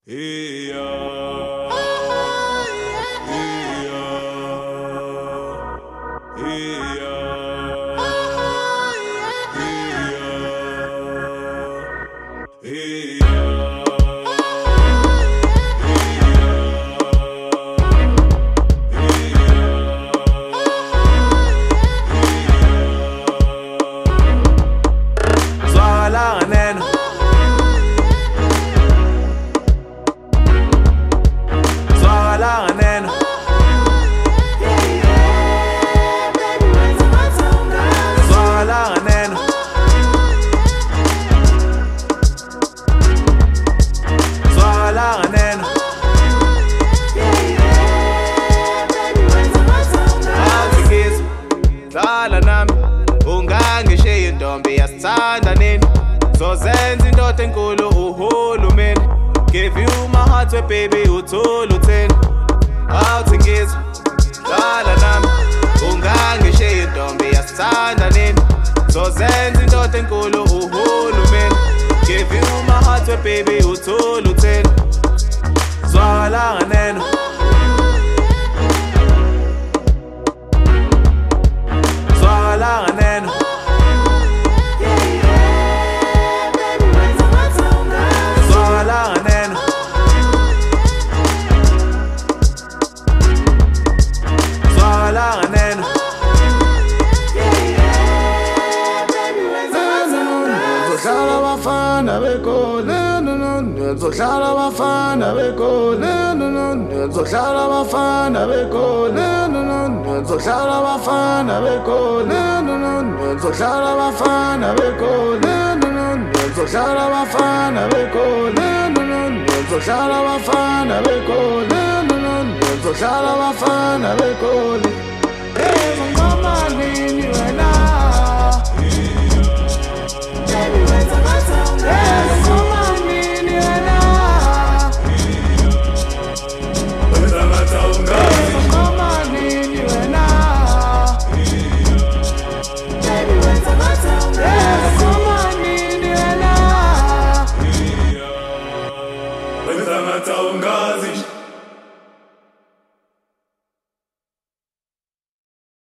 Give you my heart, we baby, uthula utheni. Awuthengisa, dlala nami, ungangishiya intombi yasithanda nini. Sozenza indoda enkulu uhulumeni. Give you my heart, we baby, uthula utheni. Zwala nganeno. Zwala nganeno. Zohlala bafana bekole zohlala bafana bekole zohlala bafana bekole zohlala bafana bekole zohlala bafana bekole zohlala bafana bekole zohlala bafana bekole ngoma nini wena baby wenza ngathanga ngoma